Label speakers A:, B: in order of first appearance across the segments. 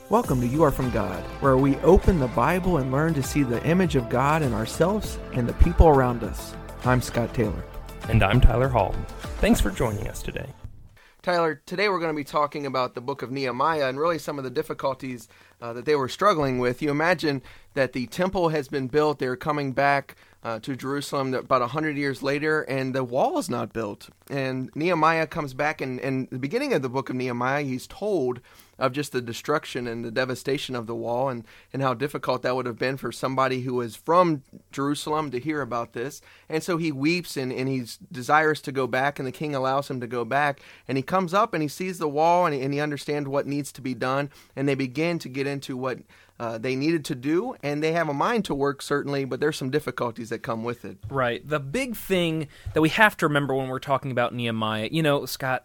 A: Welcome to You Are From God, where we open the Bible and learn to see the image of God in ourselves and the people around us. I'm Scott Taylor.
B: And I'm Tyler Hall. Thanks for joining us today.
A: Tyler, today we're going to be talking about the book of Nehemiah and really some of the difficulties that they were struggling with. You imagine that the temple has been built, they're coming back to Jerusalem about 100 years later, and the wall is not built. And Nehemiah comes back, and in the beginning of the book of Nehemiah, he's told of just the destruction and the devastation of the wall and how difficult that would have been for somebody who was from Jerusalem to hear about this. And so he weeps and he desires to go back, and the king allows him to go back. And he comes up and he sees the wall and he understands what needs to be done. And they begin to get into what they needed to do. And they have a mind to work, certainly, but there's some difficulties that come with it.
B: Right. The big thing that we have to remember when we're talking about Nehemiah, Scott...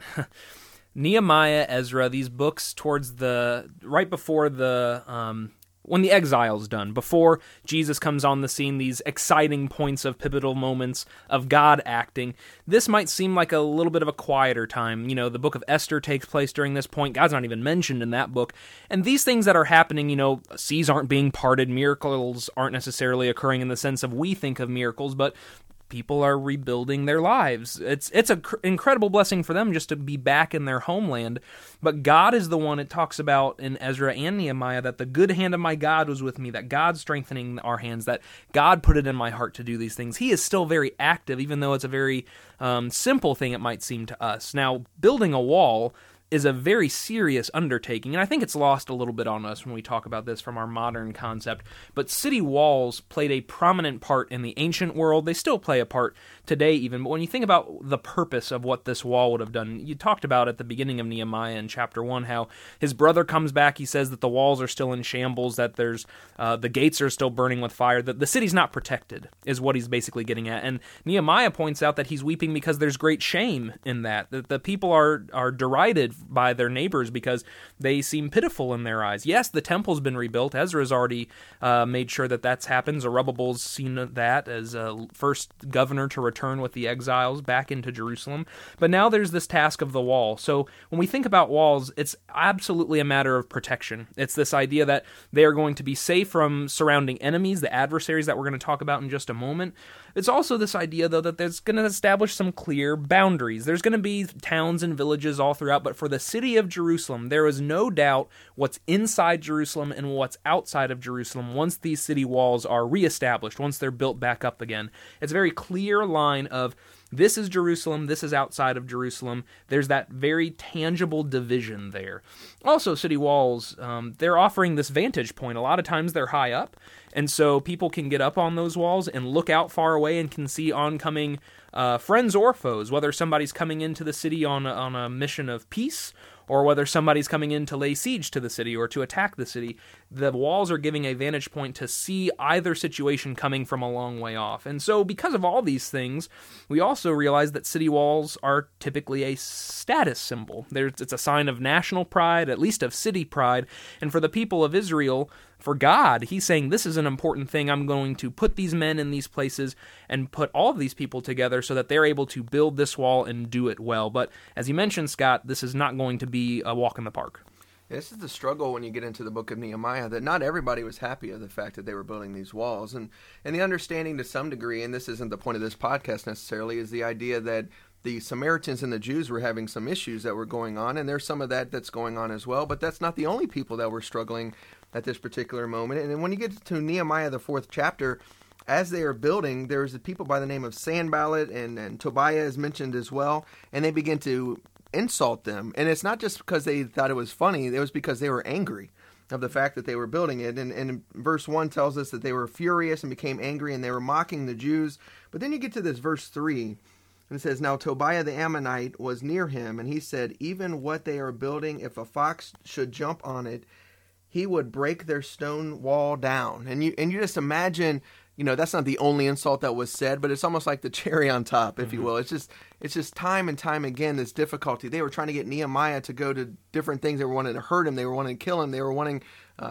B: Nehemiah, Ezra, these books towards right before when the exile's done, before Jesus comes on the scene, these exciting points of pivotal moments of God acting, this might seem like a little bit of a quieter time. The book of Esther takes place during this point. God's not even mentioned in that book. And these things that are happening, seas aren't being parted, miracles aren't necessarily occurring in the sense of we think of miracles, but people are rebuilding their lives. It's an incredible blessing for them just to be back in their homeland. But God is the one it talks about in Ezra and Nehemiah, that the good hand of my God was with me, that God's strengthening our hands, that God put it in my heart to do these things. He is still very active, even though it's a very simple thing it might seem to us. Now, building a wall is a very serious undertaking, and I think it's lost a little bit on us when we talk about this from our modern concept, but city walls played a prominent part in the ancient world. They still play a part today even, but when you think about the purpose of what this wall would have done, you talked about at the beginning of Nehemiah in chapter 1 how his brother comes back, he says that the walls are still in shambles, that there's the gates are still burning with fire, that the city's not protected, is what he's basically getting at. And Nehemiah points out that he's weeping because there's great shame in that the people are derided by their neighbors because they seem pitiful in their eyes. Yes, the temple's been rebuilt. Ezra's already made sure that that's happened. Zerubbabel's seen that as first governor to return with the exiles back into Jerusalem. But now there's this task of the wall. So when we think about walls, it's absolutely a matter of protection. It's this idea that they are going to be safe from surrounding enemies, the adversaries that we're going to talk about in just a moment. It's also this idea, though, that there's going to establish some clear boundaries. There's going to be towns and villages all throughout, but for the city of Jerusalem, there is no doubt what's inside Jerusalem and what's outside of Jerusalem once these city walls are reestablished, once they're built back up again. It's a very clear line of this is Jerusalem, this is outside of Jerusalem. There's that very tangible division there. Also, city walls, they're offering this vantage point. A lot of times they're high up, and so people can get up on those walls and look out far away and can see oncoming friends or foes, whether somebody's coming into the city on a mission of peace, or whether somebody's coming in to lay siege to the city or to attack the city. The walls are giving a vantage point to see either situation coming from a long way off. And so because of all these things, we also realize that city walls are typically a status symbol. It's a sign of national pride, at least of city pride. And for the people of Israel, for God, he's saying, this is an important thing. I'm going to put these men in these places and put all of these people together so that they're able to build this wall and do it well. But as you mentioned, Scott, this is not going to be a walk in the park.
A: This is the struggle when you get into the book of Nehemiah, that not everybody was happy of the fact that they were building these walls. And the understanding to some degree, and this isn't the point of this podcast necessarily, is the idea that the Samaritans and the Jews were having some issues that were going on, and there's some of that that's going on as well. But that's not the only people that were struggling at this particular moment. And then when you get to Nehemiah, the 4th chapter, as they are building, there's a people by the name of Sanballat and Tobiah is mentioned as well, and they begin to insult them. And it's not just because they thought it was funny, it was because they were angry of the fact that they were building it. And verse 1 tells us that they were furious and became angry, and they were mocking the Jews. But then you get to this verse 3, and it says, Now Tobiah the Ammonite was near him, and he said, Even what they are building, if a fox should jump on it, he would break their stone wall down. And you just imagine, that's not the only insult that was said, but it's almost like the cherry on top, if you will. It's just time and time again, this difficulty. They were trying to get Nehemiah to go to different things. They were wanting to hurt him. They were wanting to kill him. They were wanting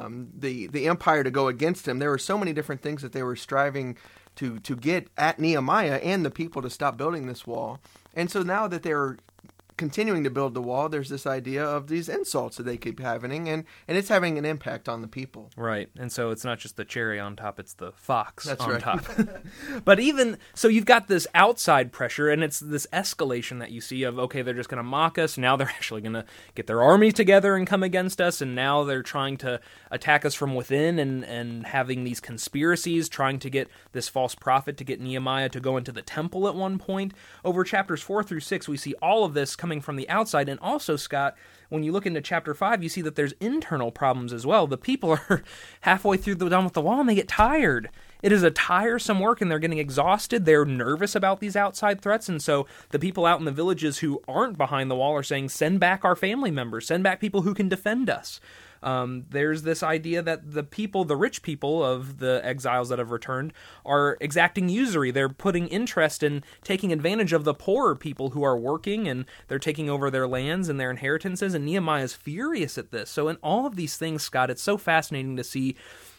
A: the empire to go against him. There were so many different things that they were striving to get at Nehemiah and the people to stop building this wall. And so now that they're continuing to build the wall, there's this idea of these insults that they keep having, and it's having an impact on the people.
B: Right, and so it's not just the cherry on top, it's the fox
A: That's
B: on
A: right.
B: top. But even, so you've got this outside pressure, and it's this escalation that you see of, okay, they're just going to mock us, now they're actually going to get their army together and come against us, and now they're trying to attack us from within, and having these conspiracies, trying to get this false prophet to get Nehemiah to go into the temple at one point. Over chapters 4 through 6, we see all of this coming from the outside, and also, Scott, when you look into chapter 5, you see that there's internal problems as well. The people are halfway through done with the wall, and they get tired. It is a tiresome work, and they're getting exhausted. They're nervous about these outside threats, and so the people out in the villages who aren't behind the wall are saying, send back our family members, send back people who can defend us. There's this idea that the people, the rich people of the exiles that have returned, are exacting usury. They're putting interest in taking advantage of the poorer people who are working, and they're taking over their lands and their inheritances, and Nehemiah is furious at this. So in all of these things, Scott, it's so fascinating to see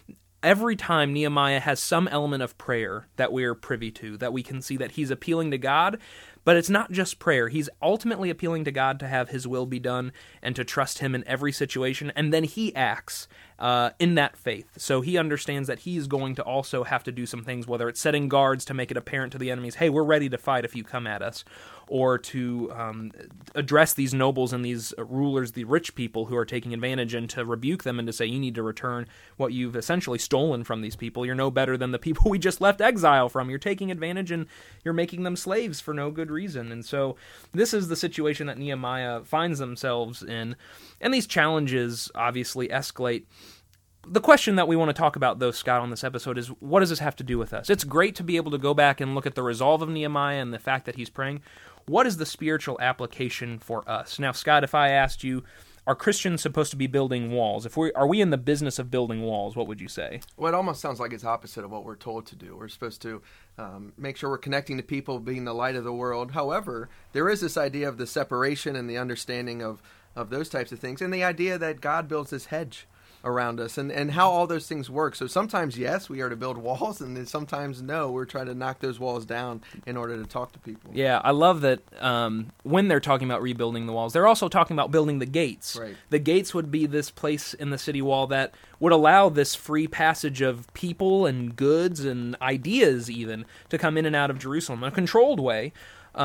B: every time Nehemiah has some element of prayer that we're privy to, that we can see that he's appealing to God. But it's not just prayer. He's ultimately appealing to God to have his will be done and to trust him in every situation, and then he acts in that faith. So he understands that he's going to also have to do some things, whether it's setting guards to make it apparent to the enemies, hey, we're ready to fight if you come at us, or to address these nobles and these rulers, the rich people who are taking advantage, and to rebuke them and to say, you need to return what you've essentially stolen from these people. You're no better than the people we just left exile from. You're taking advantage and you're making them slaves for no good reason. And so this is the situation that Nehemiah finds themselves in, and these challenges obviously escalate. The question that we want to talk about, though, Scott, on this episode is, what does this have to do with us? It's great to be able to go back and look at the resolve of Nehemiah and the fact that he's praying. What is the spiritual application for us? Now, Scott, if I asked you, are Christians supposed to be building walls? Are we in the business of building walls? What would you say?
A: Well, it almost sounds like it's opposite of what we're told to do. We're supposed to make sure we're connecting to people, being the light of the world. However, there is this idea of the separation and the understanding of those types of things, and the idea that God builds this hedge around us, and how all those things work. So sometimes, yes, we are to build walls, and then sometimes, no, we're trying to knock those walls down in order to talk to people.
B: Yeah, I love that when they're talking about rebuilding the walls, they're also talking about building the gates.
A: Right.
B: The gates would be this place in the city wall that would allow this free passage of people and goods and ideas even to come in and out of Jerusalem in a controlled way.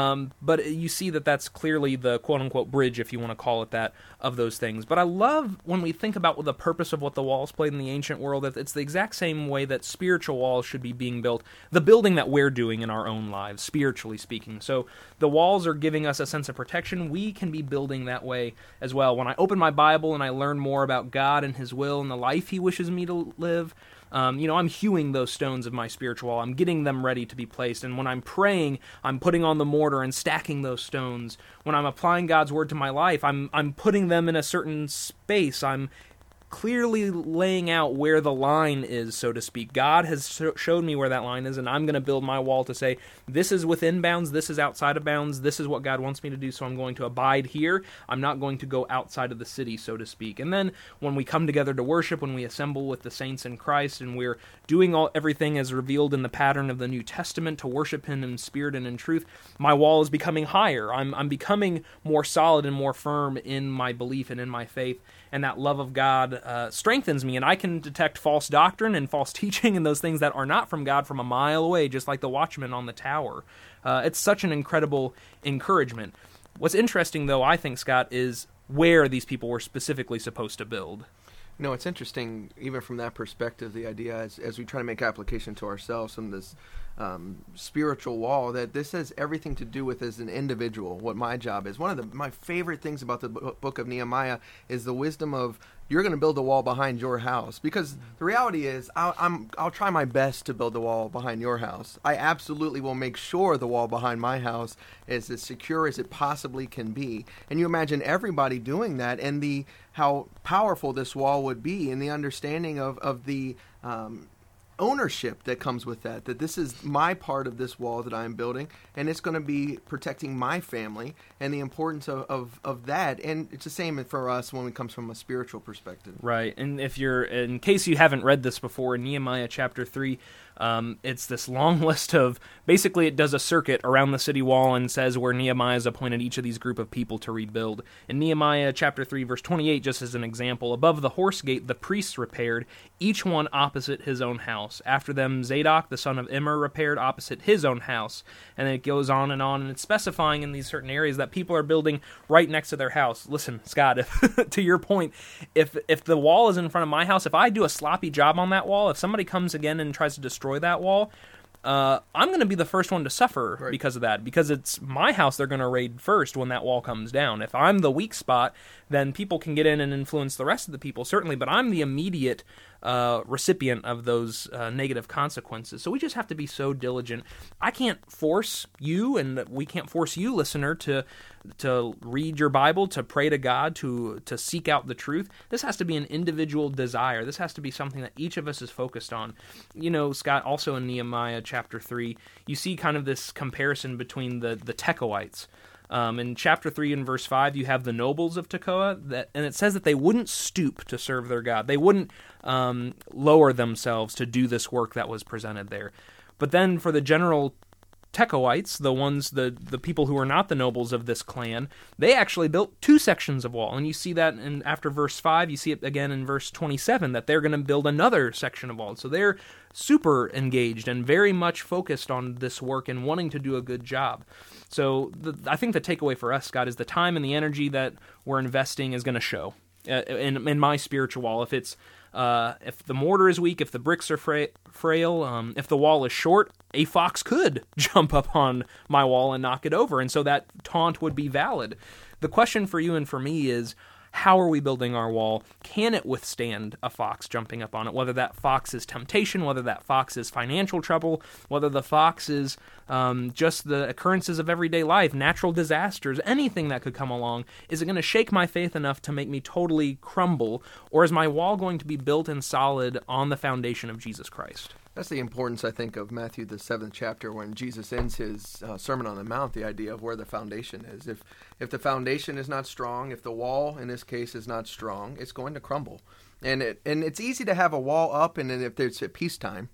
B: But you see that that's clearly the quote-unquote bridge, if you want to call it that, of those things. But I love when we think about the purpose of what the walls played in the ancient world, that it's the exact same way that spiritual walls should be being built, the building that we're doing in our own lives, spiritually speaking. So the walls are giving us a sense of protection. We can be building that way as well. When I open my Bible and I learn more about God and His will and the life He wishes me to live, I'm hewing those stones of my spiritual wall. I'm getting them ready to be placed. And when I'm praying, I'm putting on the mortar and stacking those stones. When I'm applying God's word to my life, I'm putting them in a certain space. I'm clearly laying out where the line is, so to speak. God has showed me where that line is, and I'm going to build my wall to say, this is within bounds, this is outside of bounds, this is what God wants me to do, so I'm going to abide here. I'm not going to go outside of the city, so to speak. And then when we come together to worship, when we assemble with the saints in Christ, and we're doing everything as revealed in the pattern of the New Testament to worship Him in spirit and in truth, my wall is becoming higher. I'm becoming more solid and more firm in my belief and in my faith, and that love of God strengthens me, and I can detect false doctrine and false teaching and those things that are not from God from a mile away, just like the watchman on the tower. It's such an incredible encouragement. What's interesting, though, I think, Scott, is where these people were specifically supposed to build.
A: It's interesting, even from that perspective, the idea as we try to make application to ourselves from this spiritual wall, that this has everything to do with as an individual, what my job is. One of my favorite things about the book of Nehemiah is the wisdom of, you're going to build a wall behind your house, because the reality is I'll try my best to build the wall behind your house. I absolutely will make sure the wall behind my house is as secure as it possibly can be. And you imagine everybody doing that, and how powerful this wall would be, and the understanding of the ownership that comes with that this is my part of this wall that I'm building, and it's going to be protecting my family, and the importance of that. And it's the same for us when it comes from a spiritual perspective.
B: Right. And in case you haven't read this before, in Nehemiah chapter 3, it's this long list of, basically it does a circuit around the city wall and says where Nehemiah has appointed each of these group of people to rebuild. In Nehemiah chapter 3, verse 28, just as an example, above the horse gate the priests repaired, each one opposite his own house. After them Zadok, the son of Immer, repaired opposite his own house. And then it goes on, and it's specifying in these certain areas that people are building right next to their house. Listen, Scott, to your point, if the wall is in front of my house, if I do a sloppy job on that wall, if somebody comes again and tries to destroy that wall, I'm going to be the first one to suffer because of that, because it's my house they're going to raid first when that wall comes down. If I'm the weak spot, then people can get in and influence the rest of the people, certainly, but I'm the immediate recipient of those negative consequences. So we just have to be so diligent. I can't force you, and we can't force you, listener, to read your Bible, to pray to God, to seek out the truth. This has to be an individual desire. This has to be something that each of us is focused on. You know, Scott, also in Nehemiah chapter 3, you see kind of this comparison between the Tekoites. In chapter 3 and verse 5, you have the nobles of Tekoa, and it says that they wouldn't stoop to serve their God. They wouldn't lower themselves to do this work that was presented there. But then for the general Tekoites, the people who are not the nobles of this clan, they actually built 2 sections of wall. And you see that after verse 5, you see it again in verse 27, that they're going to build another section of wall. So they're super engaged and very much focused on this work and wanting to do a good job. So I think the takeaway for us, Scott, is the time and the energy that we're investing is going to show in my spiritual wall. If the mortar is weak, if the bricks are frail, if the wall is short, a fox could jump up on my wall and knock it over, and so that taunt would be valid. The question for you and for me is, how are we building our wall? Can it withstand a fox jumping up on it? Whether that fox is temptation, whether that fox is financial trouble, whether the fox is just the occurrences of everyday life, natural disasters, anything that could come along. Is it going to shake my faith enough to make me totally crumble? Or is my wall going to be built and solid on the foundation of Jesus Christ?
A: That's the importance, I think, of Matthew, the 7th chapter, when Jesus ends his Sermon on the Mount, the idea of where the foundation is. If the foundation is not strong, if the wall, in this case, is not strong, it's going to crumble. And it's easy to have a wall up, and then if there's at peacetime,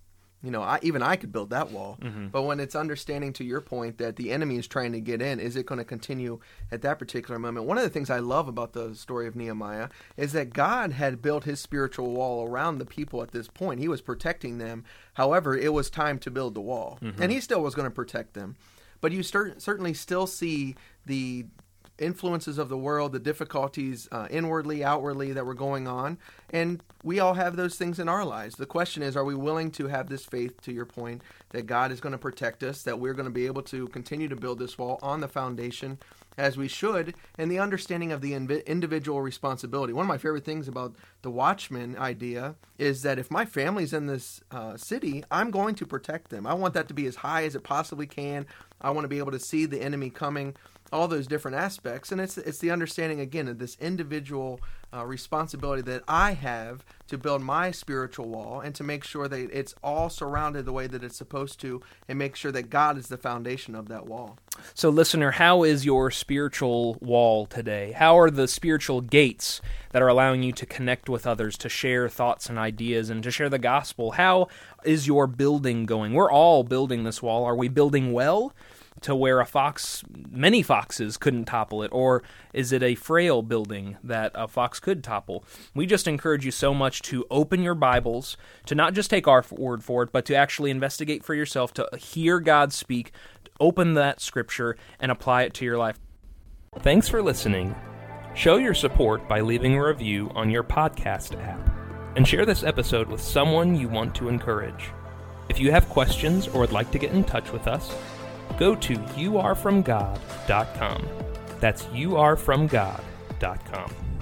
A: I could build that wall. Mm-hmm. But when it's understanding, to your point, that the enemy is trying to get in, is it going to continue at that particular moment? One of the things I love about the story of Nehemiah is that God had built his spiritual wall around the people at this point. He was protecting them. However, it was time to build the wall. Mm-hmm. And he still was going to protect them. But you certainly still see the influences of the world, the difficulties inwardly, outwardly that were going on. And we all have those things in our lives. The question is, are we willing to have this faith, to your point, that God is going to protect us, that we're going to be able to continue to build this wall on the foundation as we should, and the understanding of the individual responsibility. One of my favorite things about the watchman idea is that if my family's in this city, I'm going to protect them. I want that to be as high as it possibly can. I want to be able to see the enemy coming, all those different aspects. And it's the understanding, again, of this individual responsibility that I have to build my spiritual wall and to make sure that it's all surrounded the way that it's supposed to, and make sure that God is the foundation of that wall.
B: So, listener, how is your spiritual wall today? How are the spiritual gates that are allowing you to connect with others, to share thoughts and ideas, and to share the gospel? How is your building going? We're all building this wall. Are we building well, to where many foxes couldn't topple it? Or is it a frail building that a fox could topple? We just encourage you so much to open your Bibles, to not just take our word for it, but to actually investigate for yourself, to hear God speak, to open that scripture, and apply it to your life. Thanks for listening. Show your support by leaving a review on your podcast app, and share this episode with someone you want to encourage. If you have questions or would like to get in touch with us, go to youarefromgod.com. That's youarefromgod.com.